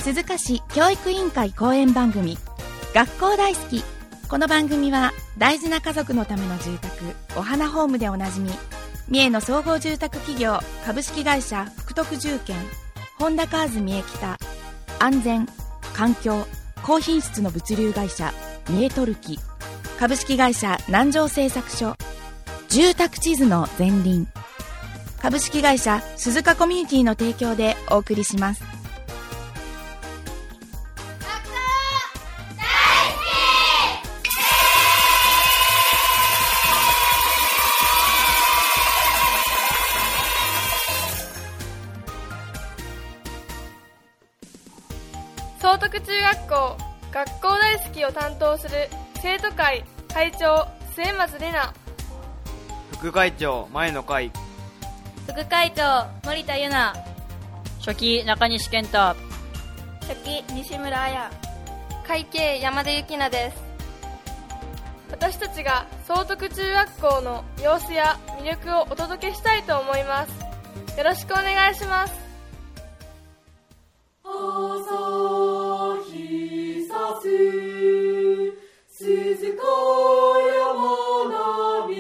鈴鹿市教育委員会講演番組学校大好き。この番組は大事な家族のための住宅お花ホームでおなじみ三重の総合住宅企業株式会社福徳住建本田カーズ三重北安全環境高品質の物流会社三重トルキ株式会社南城製作所住宅地図の前輪株式会社鈴鹿コミュニティの提供でお送りします。 総徳中学校学校大好きを担当する生徒会会長末松玲奈、 副会長前野海、 副会長森田優奈、 初期中西健太、 初期西村彩、 会計山田幸奈です。私たちが総徳中学校の様子や魅力をお届けしたいと思います。よろしくお願いします。 朝日さす鈴鹿山並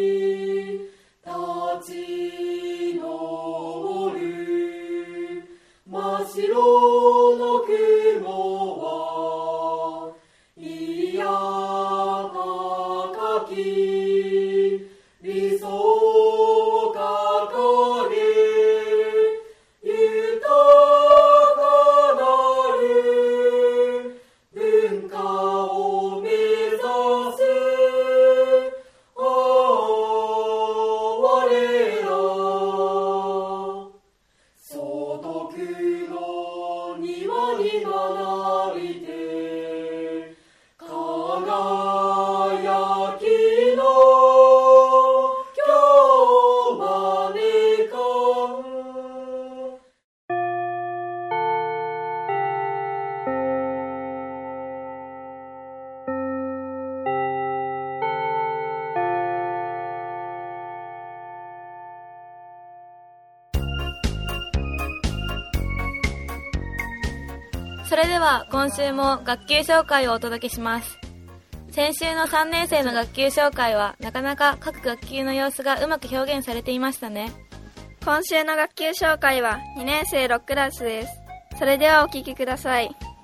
立ち上る真っ白の雲はいや高き理想を掲げ豊かなる文化を目指す我ら総徳の庭に学びて輝きの今日までかそれでは今週も学級紹介をお届けします。先週の3年生の学級紹介はなかなか各学級の様子がうまく表現されていましたね。今週の学級紹介は2年生6クラスです。それではお聞きください。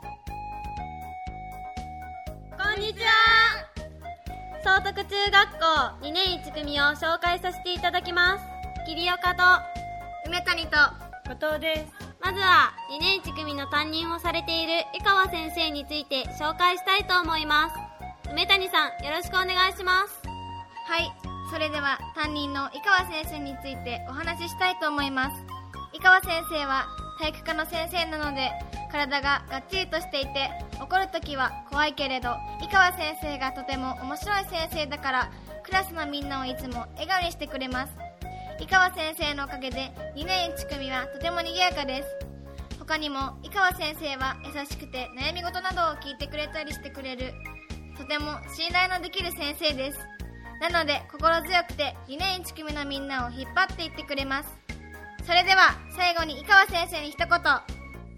こんにちは。総徳中学校2年1組を紹介させていただきます。桐岡と梅谷と後藤です。 まずは2年1組の担任をされている江川先生について紹介したいと思います。梅谷さん、よろしくお願いします。 はい、それでは担任の井川先生についてお話ししたいと思います。井川先生は体育科の先生なので体ががっちりとしていて怒るときは怖いけれど井川先生がとても面白い先生だからクラスのみんなをいつも笑顔にしてくれます。井川先生のおかげで2年1組はとても賑やかです。他にも井川先生は優しくて悩み事などを聞いてくれたりしてくれるとても信頼のできる先生です。なので心強くて2年1組のみんなを引っ張っていってくれます。それでは最後に井川先生に一言。先生、いつもあ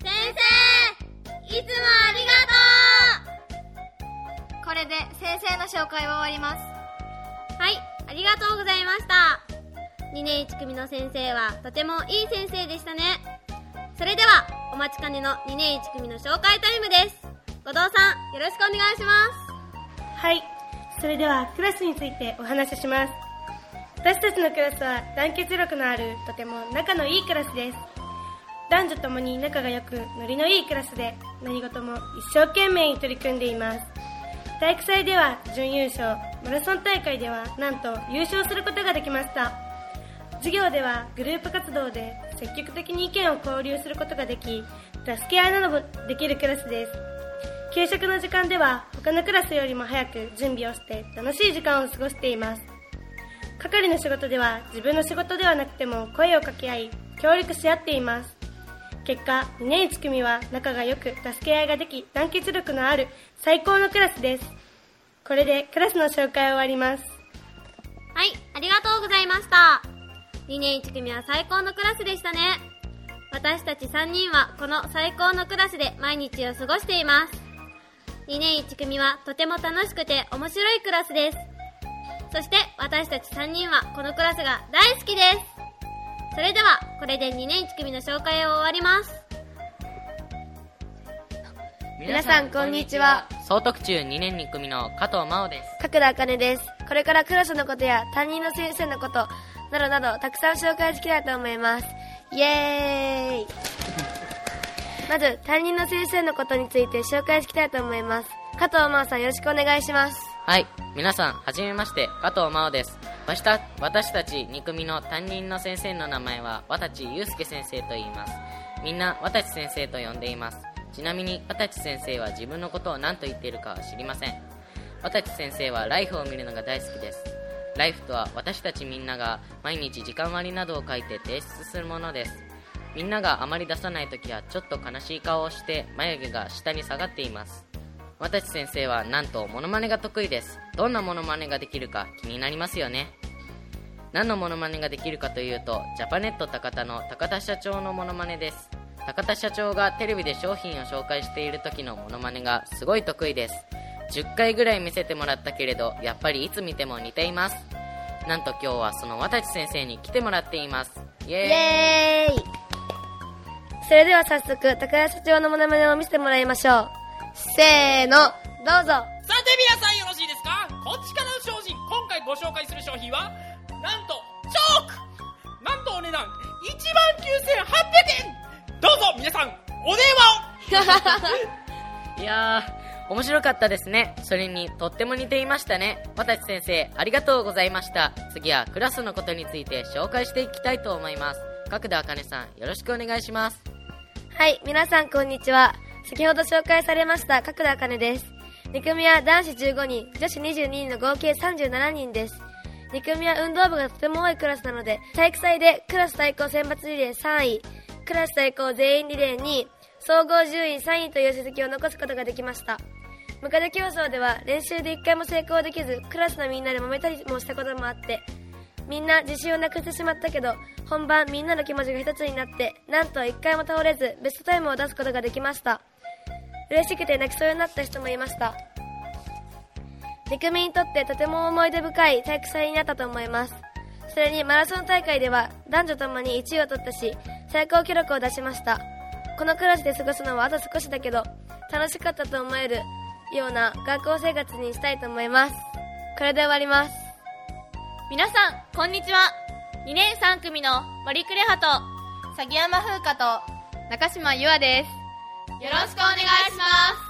りがとう。これで先生の紹介は終わります。 はい、ありがとうございました。2年1組の先生はとてもいい先生でしたね。それではお待ちかねの2年1組の紹介タイムです。後藤さん、よろしくお願いします。 はい、それではクラスについてお話しします。私たちのクラスは団結力のあるとても仲のいいクラスです。男女ともに仲が良くノリのいいクラスで何事も一生懸命に取り組んでいます。体育祭では準優勝、マラソン大会ではなんと優勝することができました。授業ではグループ活動で積極的に意見を交流することができ助け合いなどもできるクラスです。給食の時間では他のクラスよりも早く準備をして楽しい時間を過ごしています。係の仕事では自分の仕事ではなくても声を掛け合い協力し合っています。結果2年1組は仲が良く助け合いができ団結力のある最高のクラスです。これでクラスの紹介を終わります。 はい、ありがとうございました。2年1組は最高のクラスでしたね。 私たち3人はこの最高のクラスで毎日を過ごしています。2年1組はとても楽しくて面白いクラスです。そして私たち3人はこのクラスが大好きです。それではこれで2年1組の紹介を終わります。 皆さんこんにちは。 総特中2年2組の加藤真央です。 角田茜です。これからクラスのことや担任の先生のことなどなどたくさん紹介できたいと思います。イエーイまず担任の先生のことについて紹介していきたいと思います。加藤真央さん、よろしくお願いします。 はい、皆さんはじめまして、加藤真央です。私たち2組の担任の先生の名前は渡地祐介先生と言います。みんな渡地先生と呼んでいます。ちなみに渡地先生は自分のことを何と言っているかは知りません。渡地先生はライフを見るのが大好きです。ライフとは私たちみんなが毎日時間割などを書いて提出するものです。みんながあまり出さないときはちょっと悲しい顔をして眉毛が下に下がっています。渡地先生はなんとモノマネが得意です。どんなモノマネができるか気になりますよね。何のモノマネができるかというと、ジャパネット高田の高田社長のモノマネです。高田社長がテレビで商品を紹介している時のモノマネがすごい得意です。10回ぐらい見せてもらったけれど、やっぱりいつ見ても似ています。なんと今日はその渡地先生に来てもらっています。イエーイ。 それでは早速高田社長のモノマネを見せてもらいましょう。せーの、どうぞ。 さて皆さんよろしいですか。こっちからの商品、今回ご紹介する商品はなんとチョーク。なんとお値段19,800円。どうぞ皆さんお電話をいやー、面白かったですね。それにとっても似ていましたね。渡地先生、ありがとうございました。次はクラスのことについて紹介していきたいと思います。角田茜さん、よろしくお願いします。 はい、皆さんこんにちは。先ほど紹介されました角田茜です。2組は男子15人、女子22人の合計37人です。2組は運動部がとても多いクラスなので、体育祭でクラス対抗選抜リレー3位、クラス対抗全員リレー2位、総合順位3位という成績を残すことができました。ムカデ競争では練習で1回も成功できず、クラスのみんなで揉めたりもしたこともあって、みんな自信をなくしてしまったけど、本番みんなの気持ちが一つになって、なんと1回も倒れずベストタイムを出すことができました。嬉しくて泣きそうになった人もいました。2組にとってとても思い出深い体育祭になったと思います。それにマラソン大会では男女ともに1位を取ったし、最高記録を出しました。このクラスで過ごすのはあと少しだけど、楽しかったと思えるような学校生活にしたいと思います。これで終わります。 皆さんこんにちは。2年3組の森クレハと鷺山風花と中島優愛です。 よろしくお願いします。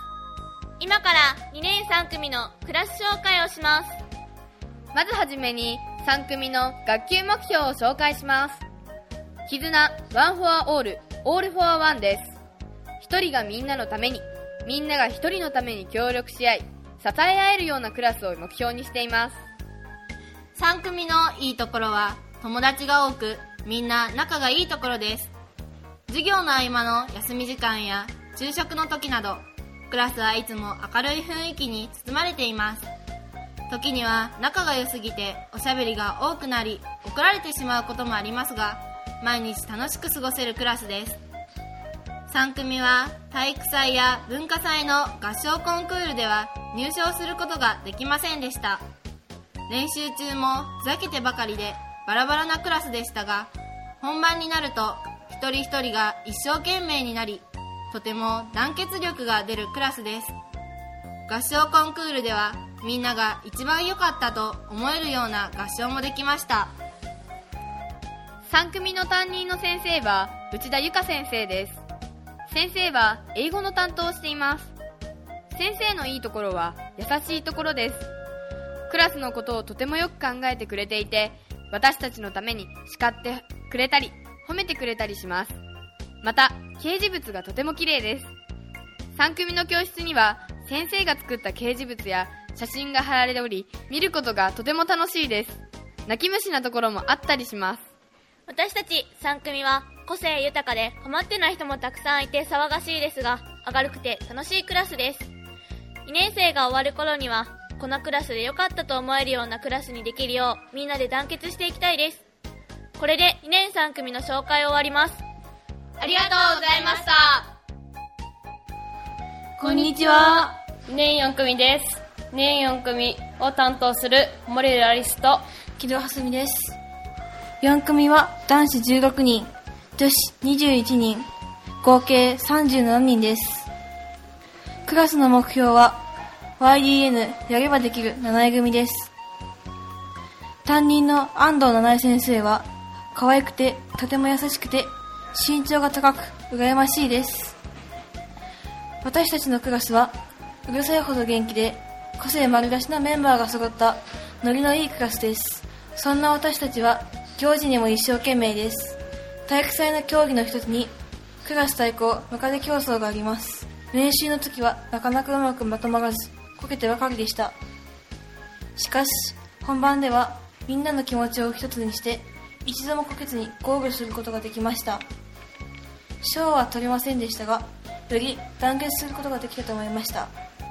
今から2年3組のクラス紹介をします。 まずはじめに3組の学級目標を紹介します。絆 One for All All for One です。一人がみんなのために、みんなが一人のために協力し合い、支え合えるようなクラスを目標にしています。 3組のいいところは友達が多く、みんな仲がいいところです。授業の合間の休み時間や昼食の時など、クラスはいつも明るい雰囲気に包まれています。時には仲が良すぎておしゃべりが多くなり怒られてしまうこともありますが、毎日楽しく過ごせるクラスです。3組は体育祭や文化祭の合唱コンクールでは入賞することができませんでした。練習中もふざけてばかりでバラバラなクラスでしたが、本番になると一人一人が一生懸命になり、とても団結力が出るクラスです。合唱コンクールではみんなが一番良かったと思えるような合唱もできました。 3組の担任の先生は内田由香先生です。先生は英語の担当をしています。先生のいいところは優しいところです。クラスのことをとてもよく考えてくれていて、私たちのために叱ってくれたり褒めてくれたりします。また掲示物がとても綺麗です。3組の教室には先生が作った掲示物や写真が貼られており、見ることがとても楽しいです。泣き虫なところもあったりします。 私たち3組は個性豊かで困ってない人もたくさんいて騒がしいですが、明るくて楽しいクラスです。2年生が終わる頃にはこのクラスで良かったと思えるようなクラスにできるようみんなで団結していきたいです。これで2年3組の紹介を終わります。 ありがとうございました。 こんにちは。 2年4組です。2年4組を担当する森浦リスと木戸蓮美です。4組は男子16人、女子21人、合計37人です。クラスの目標は YDN やればできる7重組です。担任の安藤七重先生は可愛くてとても優しくて身長が高く羨ましいです。私たちのクラスはうるさいほど元気で個性丸出しなメンバーが揃ったノリのいいクラスです。そんな私たちは行事にも一生懸命です。体育祭の競技の一つにクラス対抗ムカデ競争があります。練習の時はなかなかうまくまとまらずこけてばかりでした。しかし本番ではみんなの気持ちを一つにして一度もこけずにゴールすることができました。賞は取れませんでしたがより団結することができたと思いました。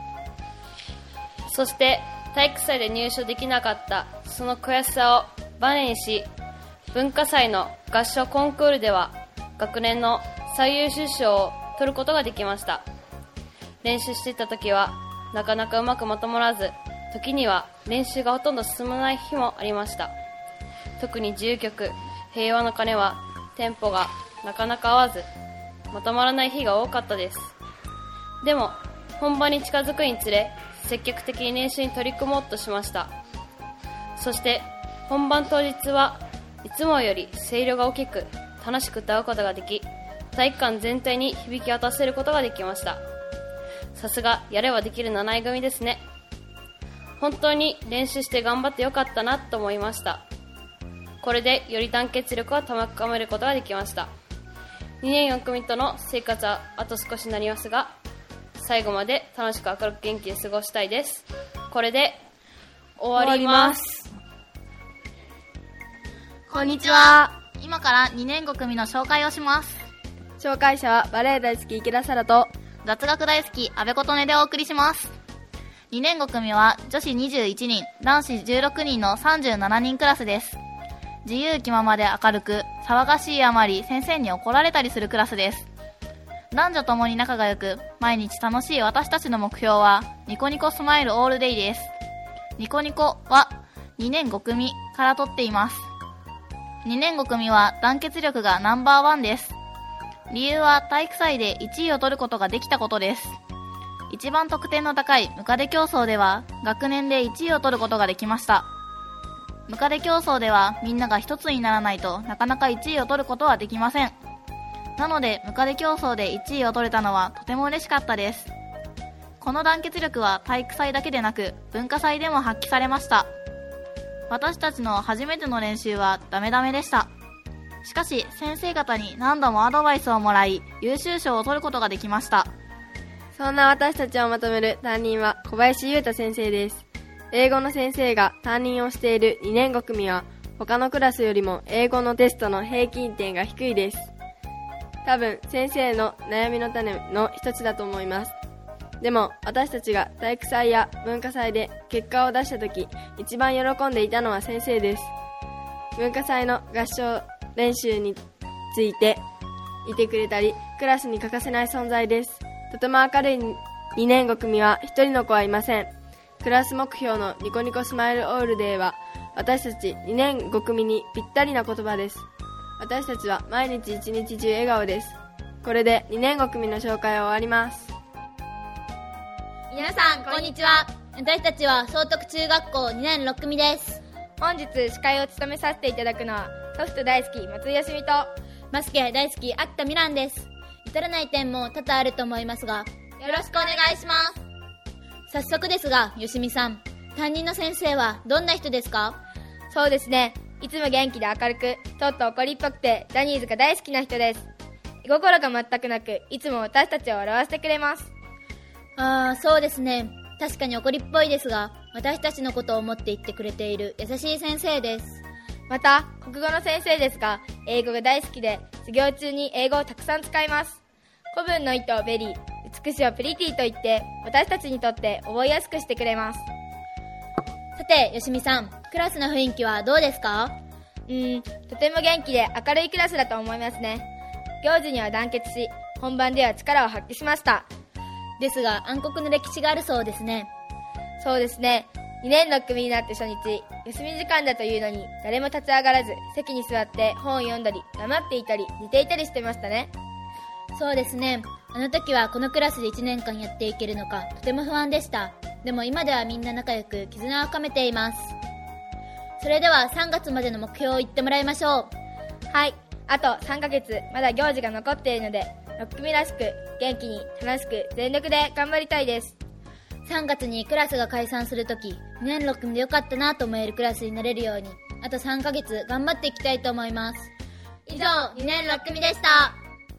そして体育祭で入賞できなかったその悔しさをバネにし、文化祭の合唱コンクールでは学年の最優秀賞を取ることができました。練習していた時はなかなかうまくまとまらず、時には練習がほとんど進まない日もありました。特に自由曲平和の鐘はテンポがなかなか合わずまとまらない日が多かったです。でも本番に近づくにつれ積極的に練習に取り組もうとしました。そして本番当日はいつもより声量が大きく楽しく歌うことができ、体育館全体に響き渡せることができました。さすがやればできる7位組ですね。本当に練習して頑張ってよかったなと思いました。これでより団結力を高めることができました。2年4組との生活はあと少しになりますが、最後まで楽しく明るく元気で過ごしたいです。これで終わります。 こんにちは。 今から2年5組の紹介をします。 紹介者はバレエ大好き池田沙羅と雑学大好き阿部琴音でお送りします。2年5組は女子21人、男子16人の37人クラスです。自由気ままで明るく、騒がしいあまり先生に怒られたりするクラスです。男女ともに仲が良く、毎日楽しい私たちの目標はニコニコスマイルオールデイです。ニコニコは2年5組から取っています。2年5組は団結力がナンバーワンです。理由は体育祭で1位を取ることができたことです。一番得点の高いムカデ競争では学年で1位を取ることができました。ムカデ競争ではみんなが一つにならないとなかなか1位を取ることはできません。なのでムカデ競争で1位を取れたのはとても嬉しかったです。この団結力は体育祭だけでなく文化祭でも発揮されました。私たちの初めての練習はダメダメでした。しかし先生方に何度もアドバイスをもらい優秀賞を取ることができました。 そんな私たちをまとめる担任は小林優太先生です。英語の先生が担任をしている2年5組は他のクラスよりも英語のテストの平均点が低いです。多分先生の悩みの種の一つだと思います。でも私たちが体育祭や文化祭で結果を出した時一番喜んでいたのは先生です。文化祭の合唱練習についていてくれたりクラスに欠かせない存在です。とても明るい2年5組は一人の子はいません。クラス目標のニコニコスマイルオールデーは私たち2年5組にぴったりな言葉です。私たちは毎日一日中笑顔です。これで2年5組の紹介は終わります。 皆さんこんにちは。私たちは総徳中学校2年6組です。 本日司会を務めさせていただくのはソフト大好き松井よしみとバスケ大好き秋田美蘭です。至らない点も多々あると思いますがよろしくお願いします。早速ですがよしみさん、担任の先生はどんな人ですか？ そうですね、いつも元気で明るくちょっと怒りっぽくてジャニーズが大好きな人です。居心が全くなくいつも私たちを笑わせてくれます。 そうですね、確かに怒りっぽいですが私たちのことを思って言ってくれている優しい先生です。 また国語の先生ですが英語が大好きで授業中に英語をたくさん使います。古文の意図をベリー、美しをプリティと言って私たちにとって覚えやすくしてくれます。 さてよしみさん、クラスの雰囲気はどうですか？ とても元気で明るいクラスだと思いますね。 行事には団結し、本番では力を発揮しました。 ですが暗黒の歴史があるそうですね。 そうですね。2年6組になって初日、休み時間だというのに誰も立ち上がらず、席に座って本を読んだり、黙っていたり、寝ていたりしてましたね。 そうですね。あの時はこのクラスで1年間やっていけるのかとても不安でした。でも今ではみんな仲良く絆を深めています。それでは3月までの目標を言ってもらいましょう。 はい。あと3ヶ月まだ行事が残っているので、6組らしく元気に楽しく全力で頑張りたいです。 3月にクラスが解散するとき、2年6組でよかったなと思えるクラスになれるように、あと3ヶ月頑張っていきたいと思います。以上、2年6組でした。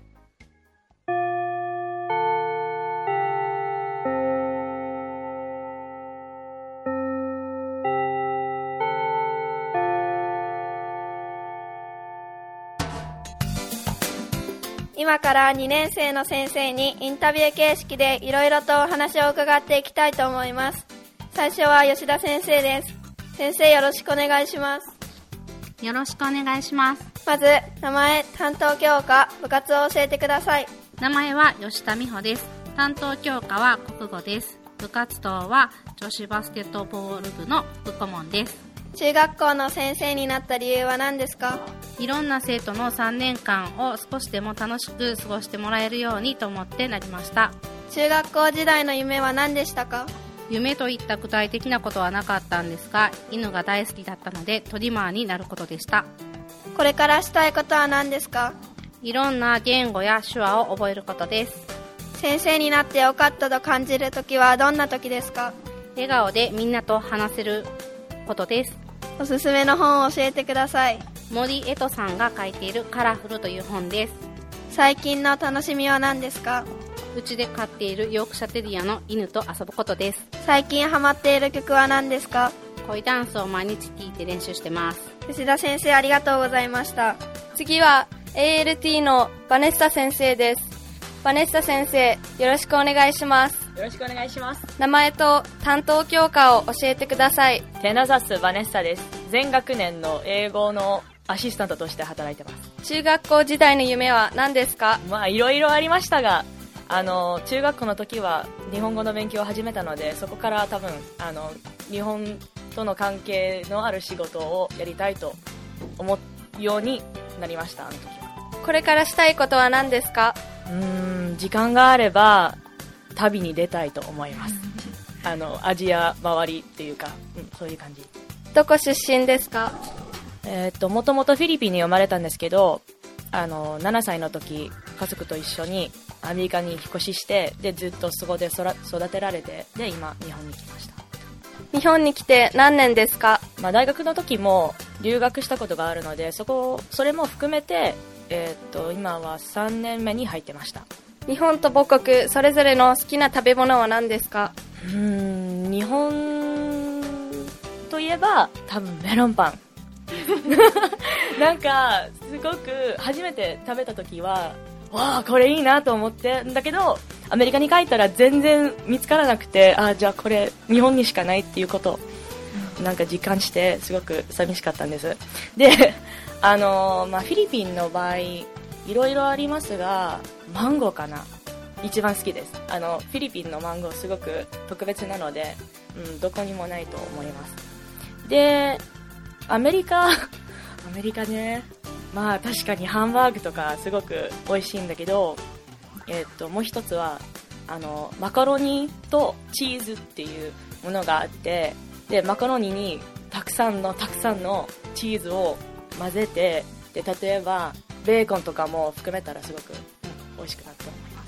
今から2年生の先生にインタビュー形式でいろいろとお話を伺っていきたいと思います。最初は吉田先生です。先生、よろしくお願いします。 よろしくお願いします。 まず、名前、担当教科、部活を教えてください。 名前は吉田美穂です。担当教科は国語です。部活動は女子バスケットボール部の副顧問です。 中学校の先生になった理由は何ですか？ いろんな生徒の3年間を少しでも楽しく過ごしてもらえるようにと思ってなりました。 中学校時代の夢は何でしたか？ 夢といった具体的なことはなかったんですが、犬が大好きだったのでトリマーになることでした。 これからしたいことは何ですか？ いろんな言語や手話を覚えることです。 先生になってよかったと感じるときはどんなときですか？ 笑顔でみんなと話せることです。 おすすめの本を教えてください。 森江戸さんが書いているカラフルという本です。 最近の楽しみは何ですか？ うちで飼っているヨークシャテリアの犬と遊ぶことです。 最近ハマっている曲は何ですか？ 恋ダンスを毎日聴いて練習してます。 吉田先生、ありがとうございました。次は ALT のバネッサ先生です。バネッサ先生、よろしくお願いします。 よろしくお願いします。 名前と担当教科を教えてください。 テナザス・バネッサです。全学年の英語のアシスタントとして働いてます。 中学校時代の夢は何ですか？ いろいろありましたが、中学校の時は日本語の勉強を始めたので、そこから多分日本との関係のある仕事をやりたいと思うようになりました。あの時は。 これからしたいことは何ですか？ 時間があれば旅に出たいと思います。アジア周りっていうか、そういう感じ。 どこ出身ですか？ もともとフィリピンに生まれたんですけど、7歳の時家族と一緒にアメリカに引っ越しして、でずっとそこで育てられて、で今日本に来ました。 日本に来て何年ですか？ 大学の時も留学したことがあるので、それも含めて、今は3年目に入ってました。 日本と母国それぞれの好きな食べ物は何ですか？ 日本といえば多分メロンパンなんかすごく初めて食べた時はわあこれいいなと思ってんだけど、アメリカに帰ったら全然見つからなくて、じゃあこれ日本にしかないっていうことをなんか実感して、すごく寂しかったんです。でフィリピンの場合いろいろありますが、マンゴーかな、一番好きです。フィリピンのマンゴーすごく特別なので、どこにもないと思います。でアメリカね、確かにハンバーグとかすごく美味しいんだけど、もう一つはマカロニとチーズっていうものがあって、でマカロニにたくさんのチーズを混ぜて、で例えばベーコンとかも含めたらすごく美味しくなると思います。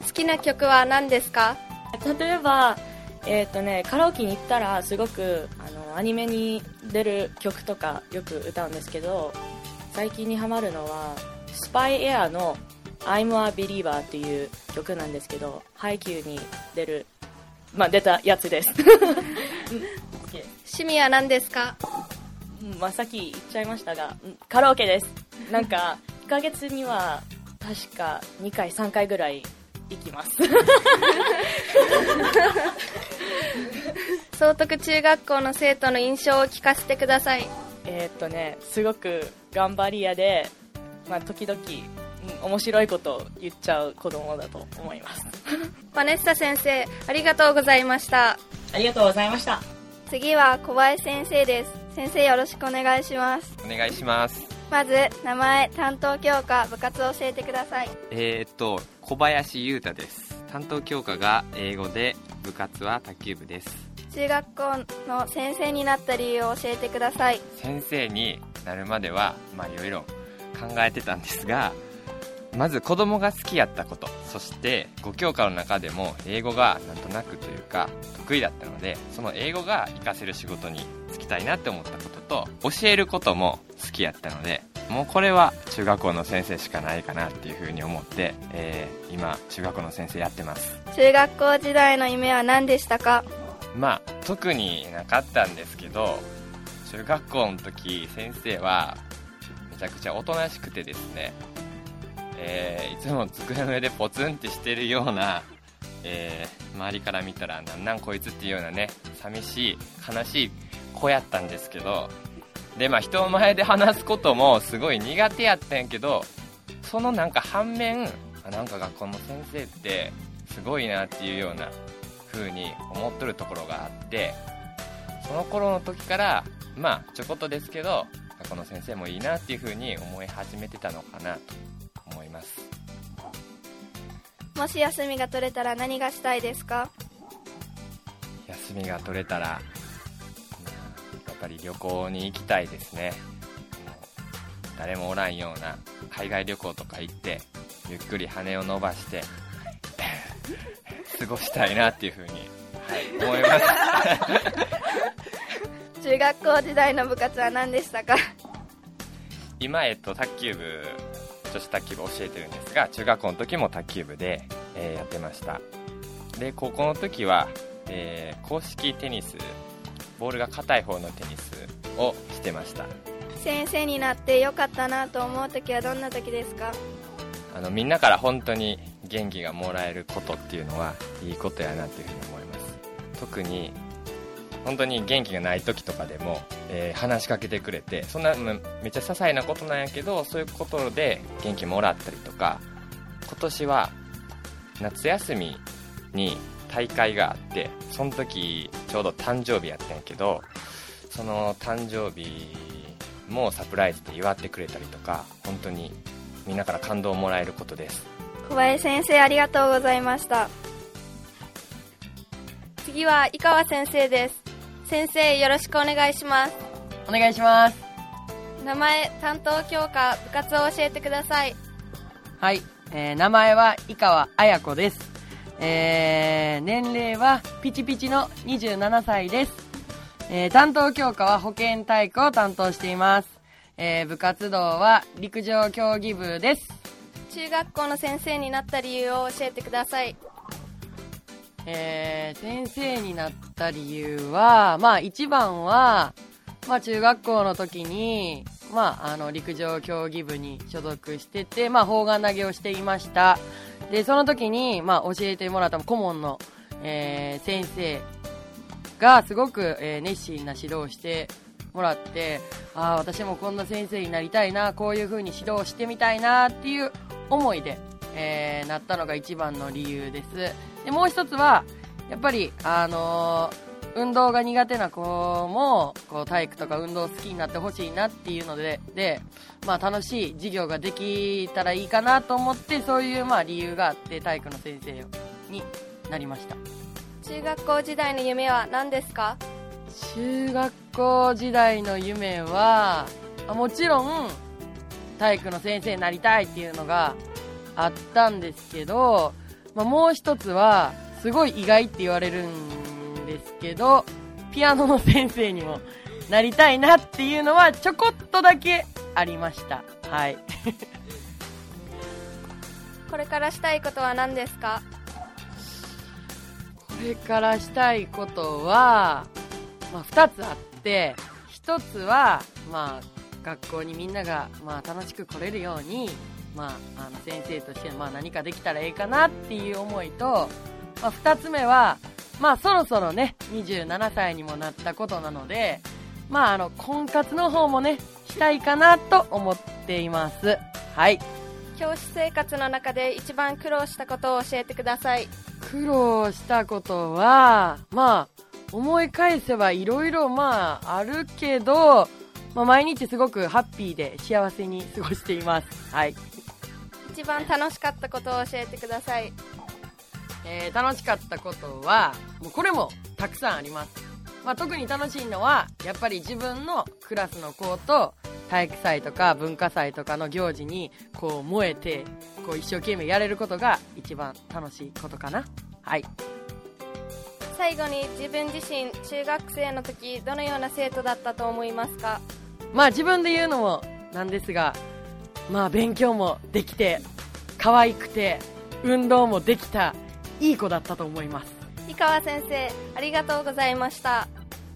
好きな曲は何ですか？ 例えばカラオケに行ったらすごくアニメに出る曲とかよく歌うんですけど、最近にハマるのはスパイエアの I'm a Believer っていう曲なんですけど、ハイキューに出たやつです趣味は何ですか？ さっき言っちゃいましたが、カラオケです。なんか1ヶ月には確か2回3回ぐらい行きます総徳中学校の生徒の印象を聞かせてください。 すごく頑張り屋で、時々 面白いことを言っちゃう子供だと思いますバネッサ先生、ありがとうございました。 ありがとうございました。 次は小林先生です。先生、よろしくお願いします。 お願いします。 まず名前、担当教科、部活を教えてください。 小林優太です。担当教科が英語で、部活は卓球部です。 中学校の先生になった理由を教えてください。 先生になるまではいろいろ考えてたんですが、まず子供が好きやったこと、そして5教科の中でも英語がなんとなくというか得意だったので、その英語が活かせる仕事に就きたいなって思ったことと、教えることも好きやったので、もうこれは中学校の先生しかないかなっていうふうに思って、今中学校の先生やってます。 中学校時代の夢は何でしたか？ 特になかったんですけど、中学校の時先生はめちゃくちゃおとなしくてですね、いつも机の上でポツンってしてるような、周りから見たらなんこいつっていうようなね、寂しい悲しい子やったんですけど、で人前で話すこともすごい苦手やったんやけど、その反面学校の先生ってすごいなっていうような風に思っとるところがあって、その頃の時からちょこっとですけど学校の先生もいいなっていう風に思い始めてたのかなと思います。 もし休みが取れたら何がしたいですか？ 休みが取れたらやっぱり旅行に行きたいですね。誰もおらんような海外旅行とか行ってゆっくり羽を伸ばして過ごしたいなっていうふうに、思います中学校時代の部活は何でしたか？ 今、卓球部、女子卓球部教えてるんですが、中学校の時も卓球部で、やってました。で高校の時は、公式テニス、ボールが硬い方のテニスをしてました。 先生になってよかったなと思う時はどんな時ですか？ みんなから本当に元気がもらえることっていうのはいいことやなっていうふうに思います。特に本当に元気がない時とかでも、話しかけてくれて、そんなめっちゃ些細なことなんやけど、そういうことで元気もらったりとか、今年は夏休みに大会があって、その時ちょうど誕生日やったんやけど、その誕生日もサプライズで祝ってくれたりとか、本当にみんなから感動をもらえることです。 小林先生、ありがとうございました。次は井川先生です。先生、よろしくお願いします。 お願いします。 名前、担当教科、部活を教えてください。 はい、名前は井川彩子です。年齢はピチピチの27歳です。担当教科は保健体育を担当しています。部活動は陸上競技部です。 中学校の先生になった理由を教えてください。 先生になった理由は、一番は、中学校の時に、陸上競技部に所属してて、砲丸投げをしていました。で、その時に、教えてもらった顧問の、先生がすごく、熱心な指導をしてもらって、私もこんな先生になりたいな、こういう風に指導してみたいなっていう思いで、なったのが一番の理由です。で、もう一つはやっぱり運動が苦手な子もこう体育とか運動好きになってほしいなっていうので、楽しい授業ができたらいいかなと思って、そういう理由があって体育の先生になりました。 中学校時代の夢は何ですか？ 中学校時代の夢はもちろん体育の先生になりたいっていうのがあったんですけど、もう一つはすごい意外って言われるんですけど、ピアノの先生にもなりたいなっていうのはちょこっとだけありました。はいこれからしたいことは何ですか？ これからしたいことは、2つあって、1つは、学校にみんなが、楽しく来れるように、先生として何かできたらいいかなっていう思いと、2つ目は、そろそろね27歳にもなったことなので、婚活の方もねしたいかなと思っています。はい。 今教師生活の中で一番苦労したことを教えてください。 苦労したことは、思い返せばいろいろあるけど、毎日すごくハッピーで幸せに過ごしています。はい。 一番楽しかったことを教えてください。 楽しかったことは、もうこれもたくさんあります。特に楽しいのは、やっぱり自分のクラスの子と体育祭とか文化祭とかの行事に燃えて、一生懸命やれることが一番楽しいことかな。はい。 最後に自分自身、中学生の時、どのような生徒だったと思いますか？ 自分で言うのもなんですが、勉強もできて、可愛くて、運動もできた、いい子だったと思います。 井川先生、ありがとうございました。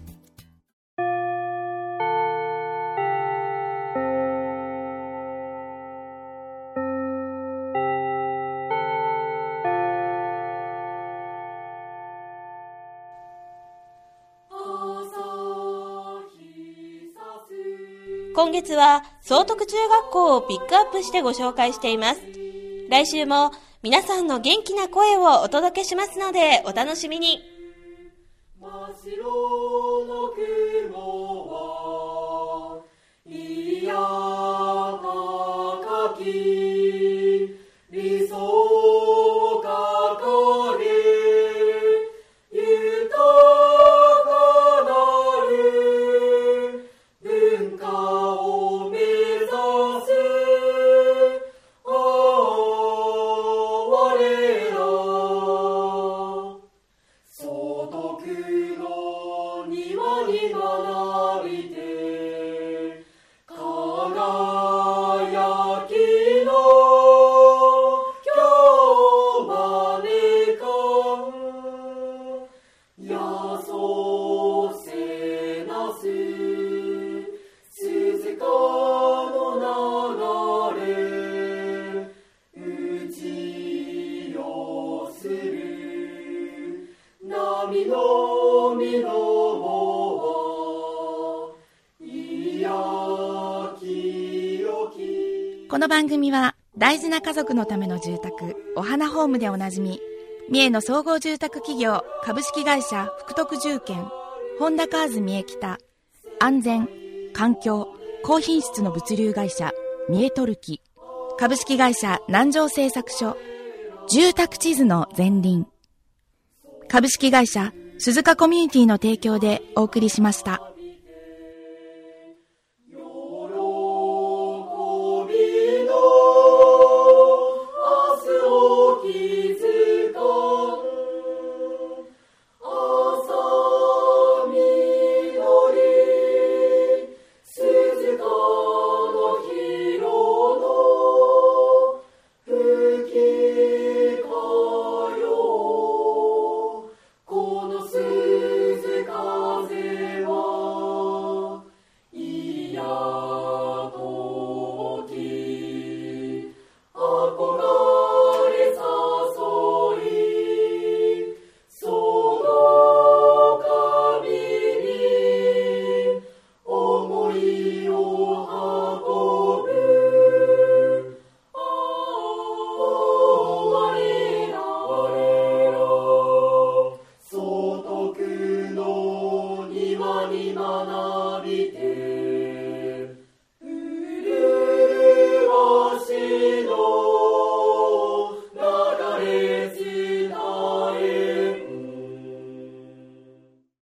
今月は崇徳中学校をピックアップしてご紹介しています。来週も皆さんの元気な声をお届けしますのでお楽しみに。 真っ白の雲はいや高き理想を掲げ豊かなる文化を目指す我ら崇徳の庭に学びて輝きの今日までかやそせなす鈴鹿の流れ打ち寄する波のみのいやきよき。 この番組は大事な家族のための住宅お花ホームでおなじみ三重の総合住宅企業株式会社福徳住建ホンダカーズ三重北安全環境高品質の物流会社三重トルキ株式会社南城製作所住宅地図の前輪株式会社鈴鹿コミュニティの提供でお送りしました。